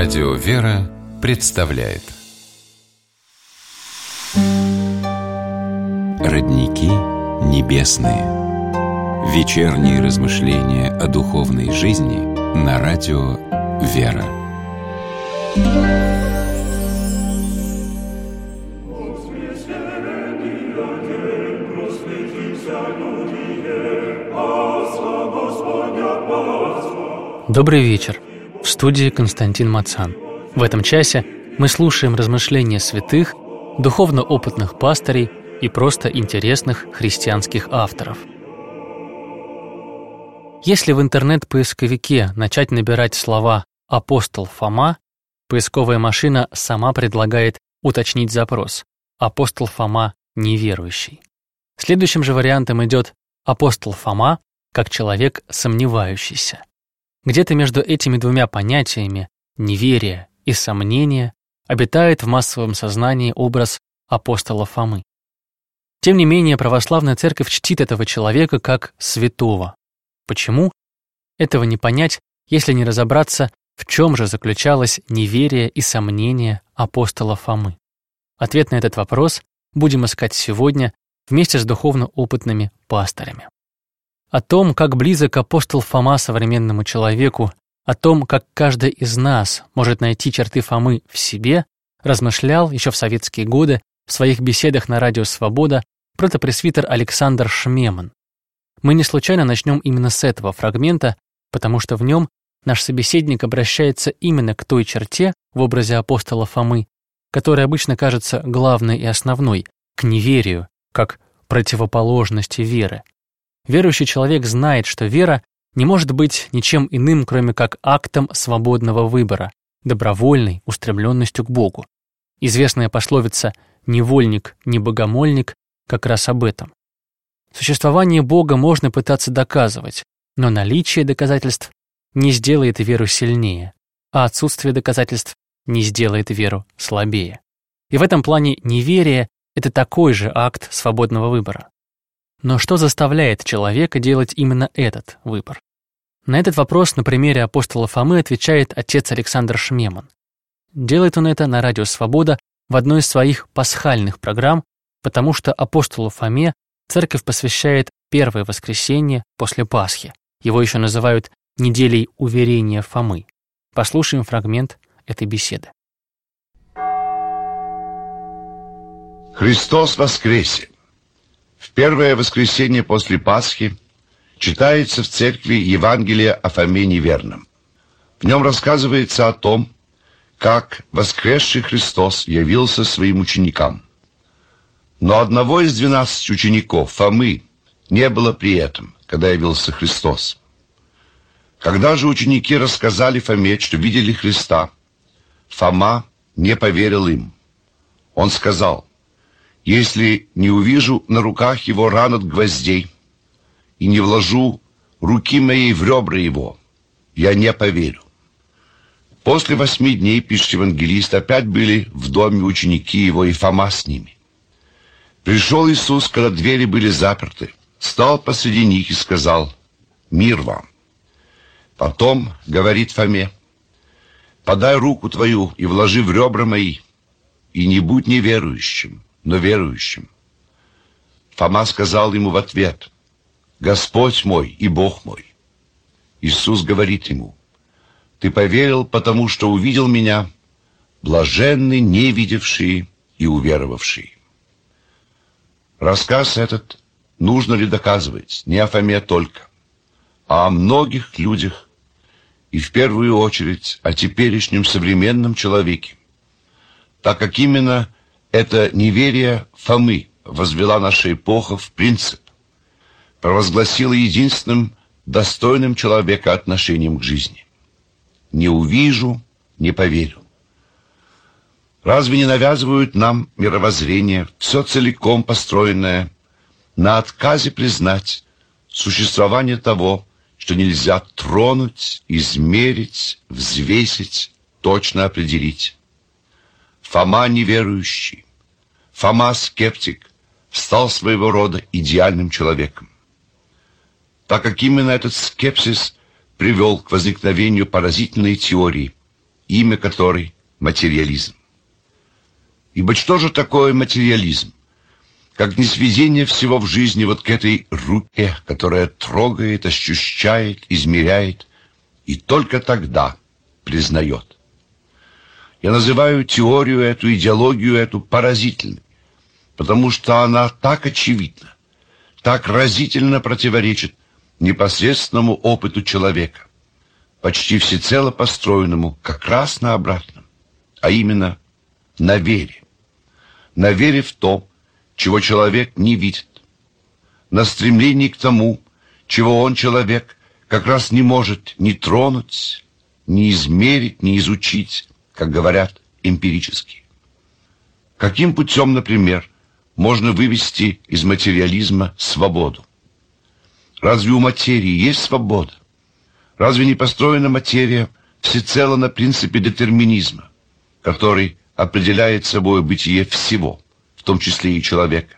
Радио «Вера» представляет Родники небесные. Вечерние размышления о духовной жизни на радио «Вера». Добрый вечер. В студии Константин Мацан. В этом часе мы слушаем размышления святых, духовно опытных пастырей и просто интересных христианских авторов. Если в интернет-поисковике начать набирать слова «апостол Фома», поисковая машина сама предлагает уточнить запрос «апостол Фома неверующий». Следующим же вариантом идет «апостол Фома как человек сомневающийся». Где-то между этими двумя понятиями, неверие и сомнение, обитает в массовом сознании образ апостола Фомы. Тем не менее, православная церковь чтит этого человека как святого. Почему? Этого не понять, если не разобраться, в чем же заключалось неверие и сомнение апостола Фомы. Ответ на этот вопрос будем искать сегодня вместе с духовно опытными пастырями. О том, как близок апостол Фома современному человеку, о том, как каждый из нас может найти черты Фомы в себе, размышлял еще в советские годы в своих беседах на радио «Свобода» протопресвитер Александр Шмеман. Мы не случайно начнем именно с этого фрагмента, потому что в нем наш собеседник обращается именно к той черте в образе апостола Фомы, которая обычно кажется главной и основной, к неверию, как противоположности веры. Верующий человек знает, что вера не может быть ничем иным, кроме как актом свободного выбора, добровольной устремленностью к Богу. Известная пословица «невольник, не богомольник» как раз об этом. Существование Бога можно пытаться доказывать, но наличие доказательств не сделает веру сильнее, а отсутствие доказательств не сделает веру слабее. И в этом плане неверие — это такой же акт свободного выбора. Но что заставляет человека делать именно этот выбор? На этот вопрос на примере апостола Фомы отвечает отец Александр Шмеман. Делает он это на радио «Свобода» в одной из своих пасхальных программ, потому что апостолу Фоме церковь посвящает первое воскресенье после Пасхи. Его еще называют «неделей уверения Фомы». Послушаем фрагмент этой беседы. Христос воскресе! В первое воскресенье после Пасхи читается в церкви Евангелие о Фоме неверном. В нем рассказывается о том, как воскресший Христос явился своим ученикам. Но одного из 12 учеников, Фомы, не было при этом, когда явился Христос. Когда же ученики рассказали Фоме, что видели Христа, Фома не поверил им. Он сказал: «Если не увижу на руках его ран от гвоздей и не вложу руки моей в ребра его, я не поверю». После 8 дней, пишет евангелист, опять были в доме ученики его, и Фома с ними. Пришел Иисус, когда двери были заперты, стал посреди них и сказал: «Мир вам». Потом говорит Фоме: «Подай руку твою и вложи в ребра мои, и не будь неверующим, но верующим». Фома сказал ему в ответ: «Господь мой и Бог мой». Иисус говорит ему: «Ты поверил, потому что увидел меня, блаженны не видевшие и уверовавшие». Рассказ этот нужно ли доказывать не о Фоме только, а о многих людях, и в первую очередь о теперешнем современном человеке, так как именно это неверие Фомы возвела наша эпоха в принцип, провозгласила единственным достойным человека отношением к жизни. «Не увижу, не поверю». Разве не навязывают нам мировоззрение, все целиком построенное на отказе признать существование того, что нельзя тронуть, измерить, взвесить, точно определить? Фома неверующий, Фома скептик стал своего рода идеальным человеком. так как именно этот скепсис привел к возникновению поразительной теории имя которой материализм. Ибо что же такое материализм? Как низведение всего в жизни вот к этой руке, которая трогает, ощущает, измеряет и только тогда признает. Я называю теорию эту, идеологию эту поразительной, потому что она так очевидна, так разительно противоречит непосредственному опыту человека, почти всецело построенному как раз на обратном, а именно на вере. На вере в то, чего человек не видит, на стремлении к тому, чего он, человек, как раз не может ни тронуть, ни измерить, ни изучить, как говорят, эмпирически. Каким путем, например, можно вывести из материализма свободу? Разве у материи есть свобода? Разве не построена материя всецело на принципе детерминизма, который определяет собой бытие всего, в том числе и человека?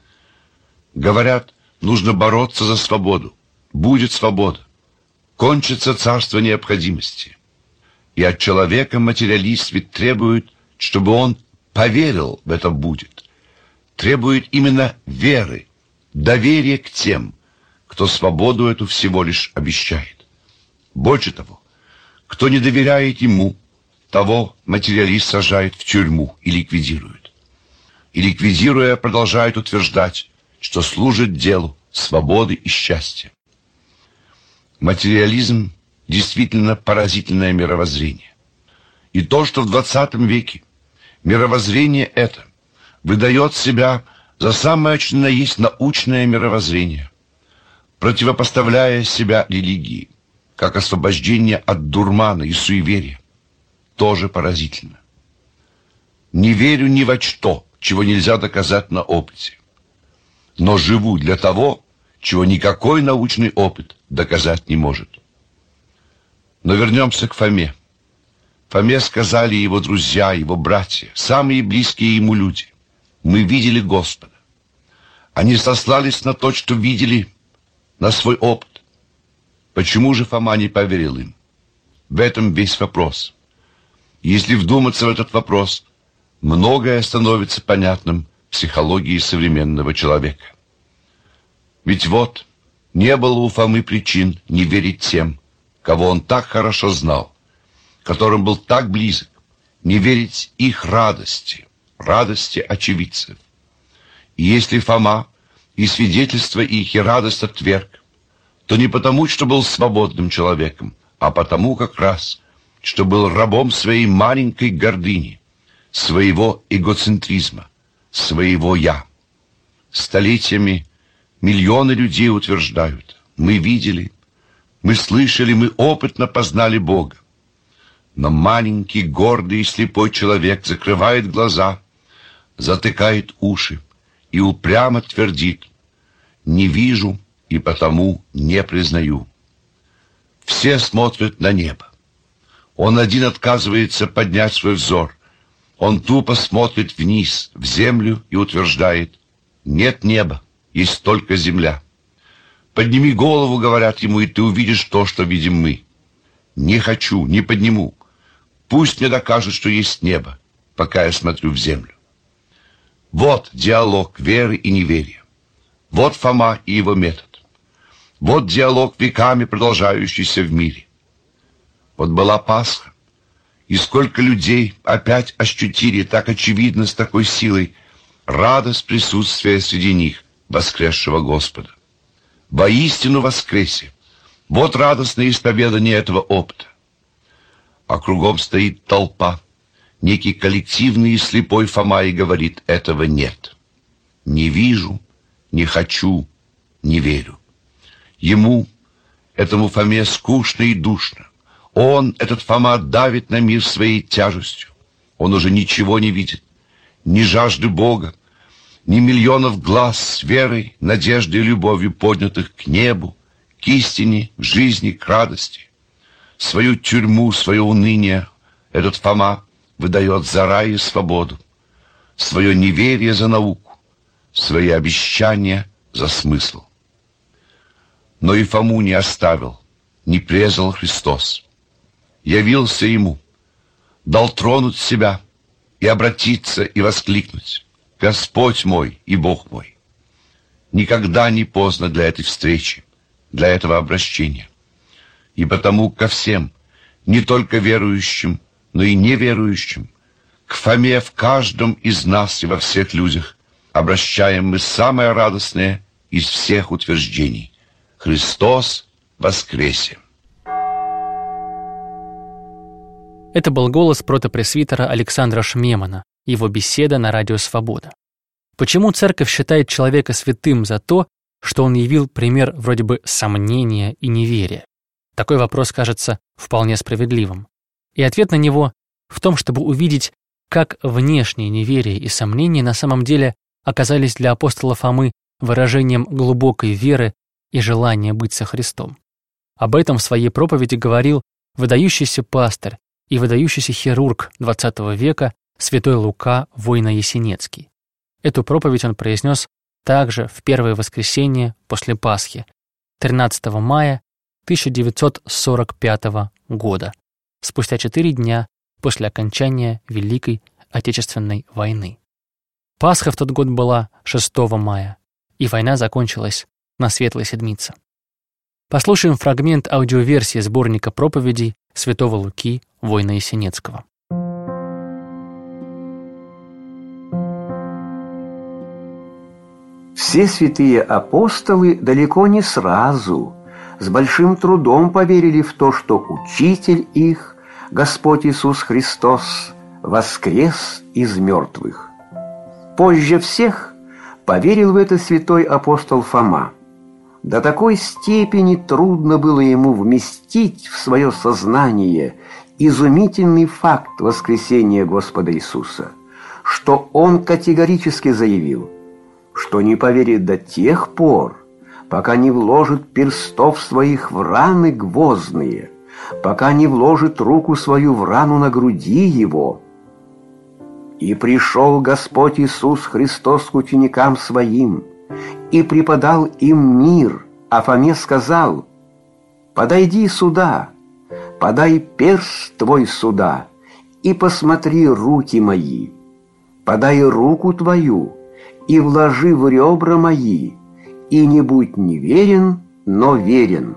Говорят, нужно бороться за свободу. Будет свобода. Кончится царство необходимости. И от человека материалист ведь требует, чтобы он поверил в это будет. Требует именно веры, доверия к тем, кто свободу эту всего лишь обещает. Больше того, кто не доверяет ему, того материалист сажает в тюрьму и ликвидирует. И ликвидируя, продолжает утверждать, что служит делу свободы и счастья. Материализм действительно поразительное мировоззрение. И то, что в 20 веке мировоззрение это выдает себя за самое, что ни есть научное мировоззрение, противопоставляя себя религии, как освобождение от дурмана и суеверия, тоже поразительно. Не верю ни во что, чего нельзя доказать на опыте, но живу для того, чего никакой научный опыт доказать не может. Но вернемся к Фоме. Фоме сказали его друзья, его братья, самые близкие ему люди: мы видели Господа. Они сослались на то, что видели, на свой опыт. Почему же Фома не поверил им? В этом весь вопрос. Если вдуматься в этот вопрос, многое становится понятным в психологии современного человека. Ведь вот, не было у Фомы причин не верить тем, кого он так хорошо знал, которым был так близок, не верить их радости, радости очевидцев. И если Фома и свидетельство их, и радость отверг, то не потому, что был свободным человеком, а потому как раз, что был рабом своей маленькой гордыни, своего эгоцентризма, своего «я». Столетиями миллионы людей утверждают: мы видели, мы слышали, мы опытно познали Бога. Но маленький, гордый и слепой человек закрывает глаза, затыкает уши и упрямо твердит: не вижу и потому не признаю. Все смотрят на небо. Он один отказывается поднять свой взор. Он тупо смотрит вниз, в землю, и утверждает: нет неба, есть только земля. Подними голову, говорят ему, и ты увидишь то, что видим мы. Не хочу, не подниму. Пусть мне докажут, что есть небо, пока я смотрю в землю. Вот диалог веры и неверия. Вот Фома и его метод. Вот диалог, веками продолжающийся в мире. Вот была Пасха, и сколько людей опять ощутили так очевидно, с такой силой, радость присутствия среди них воскресшего Господа. Воистину воскресе! Вот радостное исповедание этого опыта. А кругом стоит толпа, некий коллективный и слепой Фома, и говорит: этого нет. Не вижу, не хочу, не верю. Ему, этому Фоме, скучно и душно. Он, этот Фома, давит на мир своей тяжестью. Он уже ничего не видит, ни жажды Бога, ни миллионов глаз с верой, надеждой и любовью, поднятых к небу, к истине, к жизни, к радости. Свою тюрьму, свое уныние этот Фома выдает за рай и свободу, свое неверие за науку, свои обещания за смысл. Но и Фому не оставил, не презал Христос. Явился ему, дал тронуть себя и обратиться и воскликнуть: «Господь мой и Бог мой». Никогда не поздно для этой встречи, для этого обращения. И потому ко всем, не только верующим, но и неверующим, к Фоме в каждом из нас и во всех людях обращаем мы самое радостное из всех утверждений: Христос воскресе! Это был голос протопресвитера Александра Шмемана, его беседа на радио «Свобода». Почему церковь считает человека святым за то, что он явил пример вроде бы сомнения и неверия? Такой вопрос кажется вполне справедливым. И ответ на него в том, чтобы увидеть, как внешнее неверие и сомнения на самом деле оказались для апостола Фомы выражением глубокой веры и желания быть со Христом. Об этом в своей проповеди говорил выдающийся пастырь и выдающийся хирург XX века святой Лука Войно-Ясенецкий. Эту проповедь он произнес также в первое воскресенье после Пасхи, 13 мая 1945 года, спустя 4 дня после окончания Великой Отечественной войны. Пасха в тот год была 6 мая, и война закончилась на Светлой Седмице. Послушаем фрагмент аудиоверсии сборника проповедей святого Луки Войно-Ясенецкого. Все святые апостолы далеко не сразу, с большим трудом поверили в то, что Учитель их, Господь Иисус Христос, воскрес из мертвых. Позже всех поверил в это святой апостол Фома. До такой степени трудно было ему вместить в свое сознание изумительный факт воскресения Господа Иисуса, что он категорически заявил, что не поверит до тех пор, пока не вложит перстов своих в раны гвоздные, пока не вложит руку свою в рану на груди его. «И пришел Господь Иисус Христос к ученикам своим, и преподал им мир, а Фоме сказал: подойди сюда, подай перст твой сюда, и посмотри руки мои, подай руку твою, и вложи в ребра мои, и не будь неверен, но верен».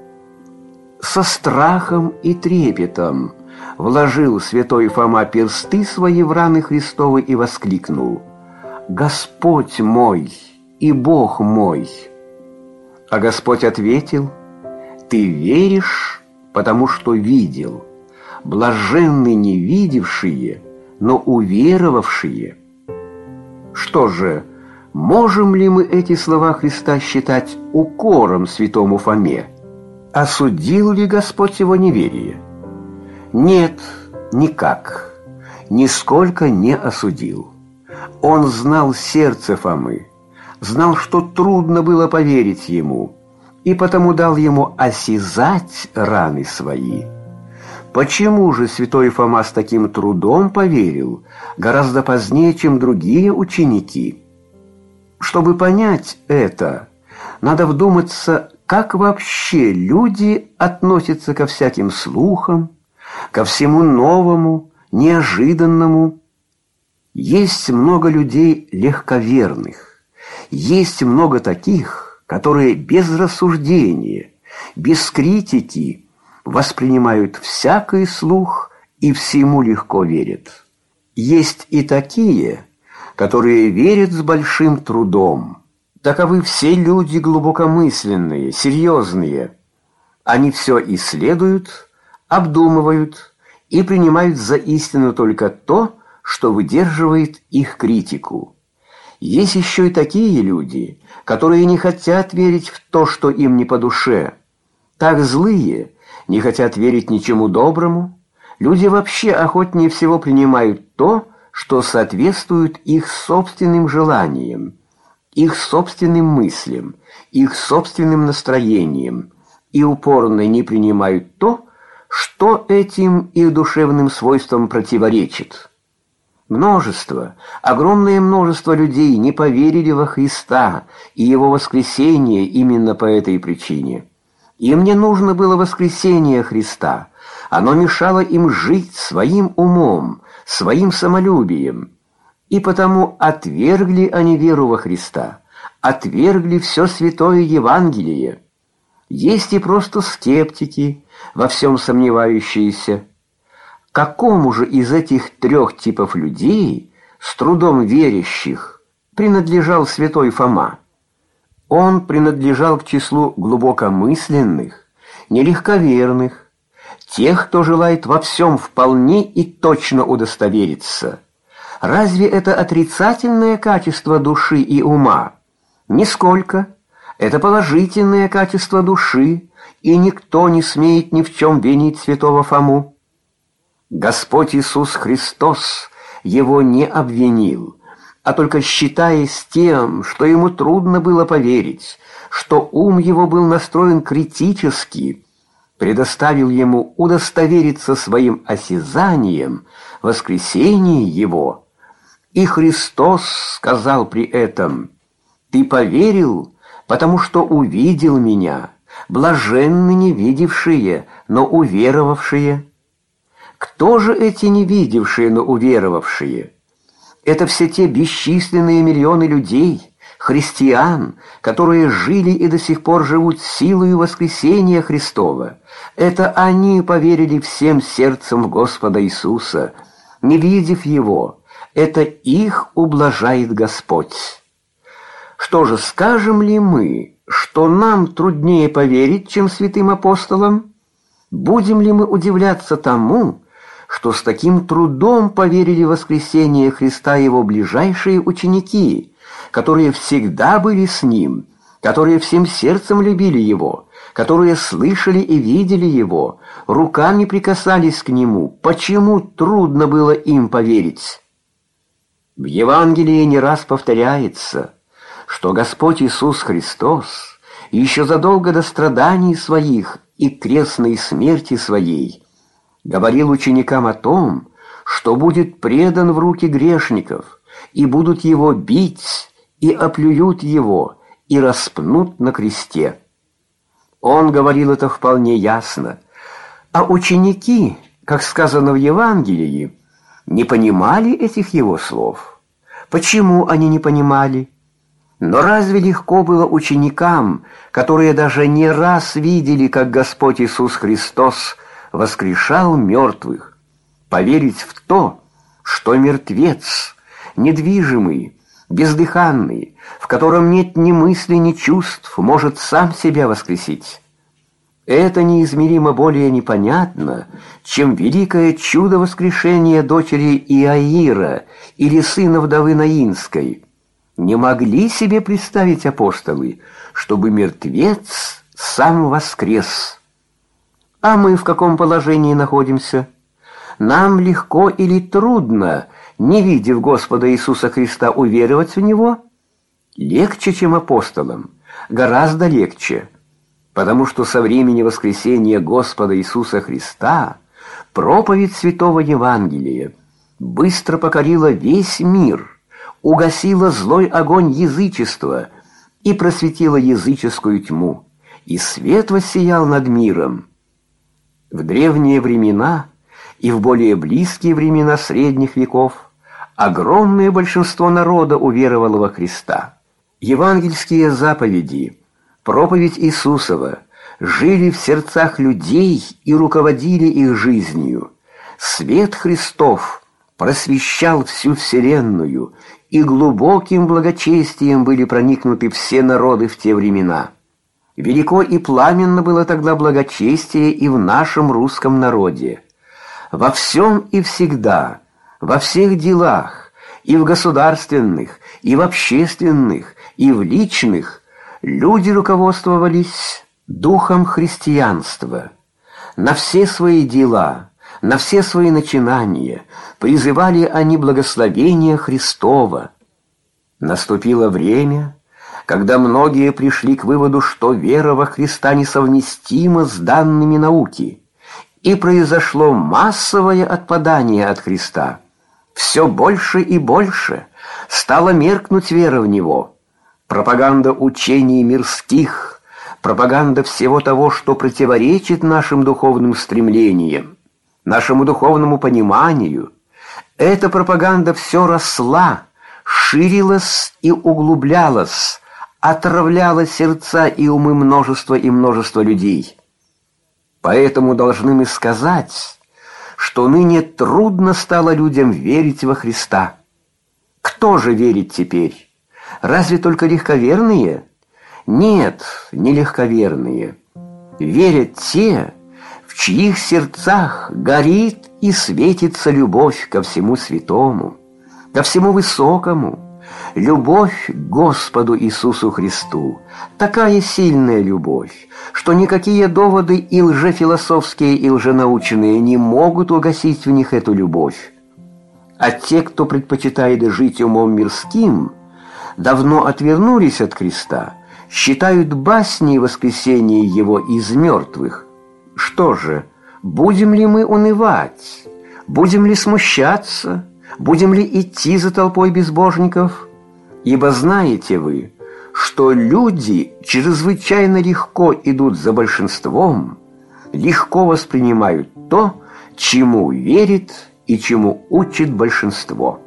Со страхом и трепетом вложил святой Фома персты свои в раны Христовы и воскликнул: «Господь мой и Бог мой!» А Господь ответил: «Ты веришь, потому что видел. Блаженны не видевшие, но уверовавшие». Что же, можем ли мы эти слова Христа считать укором святому Фоме? Осудил ли Господь его неверие? Нет, никак, нисколько не осудил. Он знал сердце Фомы, знал, что трудно было поверить ему, и потому дал ему осязать раны свои. Почему же святой Фома с таким трудом поверил гораздо позднее, чем другие ученики? Чтобы понять это, надо вдуматься, как вообще люди относятся ко всяким слухам, ко всему новому, неожиданному. Есть много людей легковерных, есть много таких, которые без рассуждения, без критики воспринимают всякий слух и всему легко верят. Есть и такие, которые верят с большим трудом. Таковы все люди глубокомысленные, серьезные. Они все исследуют, обдумывают и принимают за истину только то, что выдерживает их критику. Есть еще и такие люди, которые не хотят верить в то, что им не по душе. Так злые не хотят верить ничему доброму. Люди вообще охотнее всего принимают то, что соответствует их собственным желаниям, их собственным мыслям, их собственным настроениям, и упорно не принимают то, что этим их душевным свойствам противоречит. Огромное множество людей не поверили во Христа и Его воскресение именно по этой причине. Им не нужно было воскресение Христа. Оно мешало им жить своим умом, своим самолюбием. И потому отвергли они веру во Христа, отвергли все святое Евангелие. Есть и просто скептики, во всем сомневающиеся. Какому же из этих трех типов людей, с трудом верящих, принадлежал святой Фома? Он принадлежал к числу глубокомысленных, нелегковерных, тех, кто желает во всем вполне и точно удостовериться. Разве это отрицательное качество души и ума? Нисколько. Это положительное качество души, и никто не смеет ни в чем винить святого Фому. Господь Иисус Христос его не обвинил, а только считаясь тем, что ему трудно было поверить, что ум его был настроен критически, предоставил ему удостовериться своим осязанием в воскресении его. И Христос сказал при этом: «Ты поверил, потому что увидел меня, блаженны не видевшие, но уверовавшие». Кто же эти не видевшие, но уверовавшие? Это все те бесчисленные миллионы людей, христиан, которые жили и до сих пор живут силою воскресения Христова. Это они поверили всем сердцем в Господа Иисуса, не видев Его. Это их ублажает Господь. Что же, скажем ли мы, что нам труднее поверить, чем святым апостолам? Будем ли мы удивляться тому, что с таким трудом поверили в воскресение Христа его ближайшие ученики, которые всегда были с Ним, которые всем сердцем любили Его, которые слышали и видели Его, руками прикасались к Нему? Почему трудно было им поверить? В Евангелии не раз повторяется, что Господь Иисус Христос еще задолго до страданий своих и крестной смерти своей говорил ученикам о том, что будет предан в руки грешников, и будут его бить, и оплюют его, и распнут на кресте. Он говорил это вполне ясно, а ученики, как сказано в Евангелии, не понимали этих его слов. Почему они не понимали? Но разве легко было ученикам, которые даже не раз видели, как Господь Иисус Христос воскрешал мертвых, поверить в то, что мертвец, недвижимый, бездыханный, в котором нет ни мысли, ни чувств, может сам себя воскресить? Это неизмеримо более непонятно, чем великое чудо воскрешения дочери Иаира или сына вдовы Наинской. Не могли себе представить апостолы, чтобы мертвец сам воскрес. А мы в каком положении находимся? Нам легко или трудно, не видев Господа Иисуса Христа, уверовать в Него? Легче, чем апостолам, гораздо легче, потому что со времени воскресения Господа Иисуса Христа проповедь Святого Евангелия быстро покорила весь мир, угасила злой огонь язычества и просветила языческую тьму, и свет воссиял над миром. В древние времена и в более близкие времена средних веков огромное большинство народа уверовало во Христа. Евангельские заповеди, проповедь Иисусова жили в сердцах людей и руководили их жизнью. Свет Христов просвещал всю вселенную, и глубоким благочестием были проникнуты все народы в те времена. Велико и пламенно было тогда благочестие и в нашем русском народе. Во всем и всегда, во всех делах, и в государственных, и в общественных, и в личных, люди руководствовались духом христианства. На все свои дела, на все свои начинания призывали они благословения Христова. Наступило время, когда многие пришли к выводу, что вера во Христа несовместима с данными науки, и произошло массовое отпадание от Христа. Все больше и больше стала меркнуть вера в Него. Пропаганда учений мирских, пропаганда всего того, что противоречит нашим духовным стремлениям, нашему духовному пониманию. Эта пропаганда все росла, ширилась и углублялась, отравляла сердца и умы множества и множества людей. Поэтому должны мы сказать, что ныне трудно стало людям верить во Христа. Кто же верит теперь? Разве только легковерные? Нет, не легковерные. Верят те, в чьих сердцах горит и светится любовь ко всему святому, ко всему высокому, любовь к Господу Иисусу Христу, такая сильная любовь, что никакие доводы и лжефилософские, и лженаучные не могут угасить в них эту любовь. А те, кто предпочитает жить умом мирским, давно отвернулись от Христа, считают басней воскресения Его из мертвых. Что же, будем ли мы унывать? Будем ли смущаться? Будем ли идти за толпой безбожников? Ибо знаете вы, что люди чрезвычайно легко идут за большинством, легко воспринимают то, чему верит и чему учит большинство.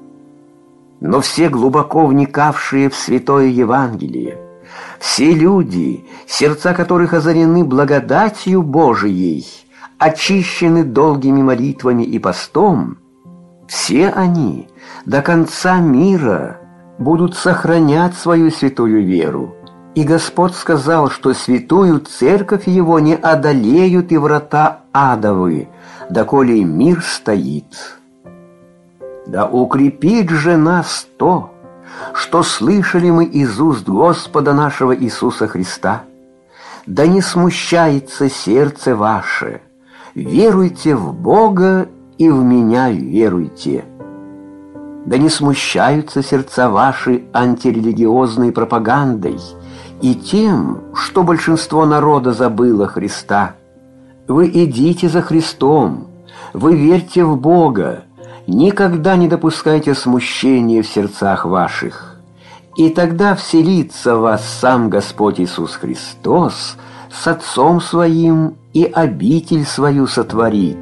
Но все глубоко вникавшие в Святое Евангелие, все люди, сердца которых озарены благодатью Божией, очищены долгими молитвами и постом, все они до конца мира будут сохранять свою святую веру. И Господь сказал, что святую церковь Его не одолеют и врата адовы, доколе мир стоит. Да укрепит же нас то, что слышали мы из уст Господа нашего Иисуса Христа. Да не смущается сердце ваше, веруйте в Бога и в меня веруйте. Да не смущаются сердца ваши антирелигиозной пропагандой и тем, что большинство народа забыло Христа. Вы идите за Христом, вы верьте в Бога, никогда не допускайте смущения в сердцах ваших. И тогда вселится в вас сам Господь Иисус Христос с Отцом Своим и обитель свою сотворит».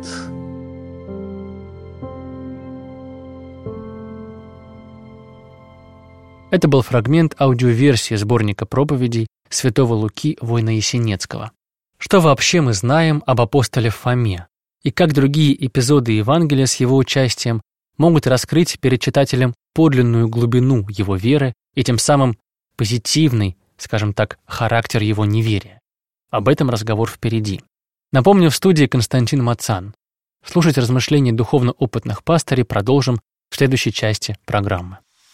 Это был фрагмент аудиоверсии сборника проповедей святого Луки Войно-Ясенецкого. Что вообще мы знаем об апостоле Фоме? И как другие эпизоды Евангелия с его участием могут раскрыть перед читателем подлинную глубину его веры и тем самым позитивный, скажем так, характер его неверия? Об этом разговор впереди. Напомню, в студии Константин Мацан. Слушать размышления духовно опытных пастырей продолжим в следующей части программы.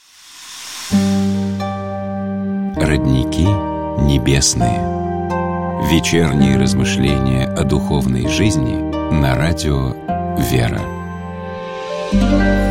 Родники небесные. Вечерние размышления о духовной жизни на радио «Вера».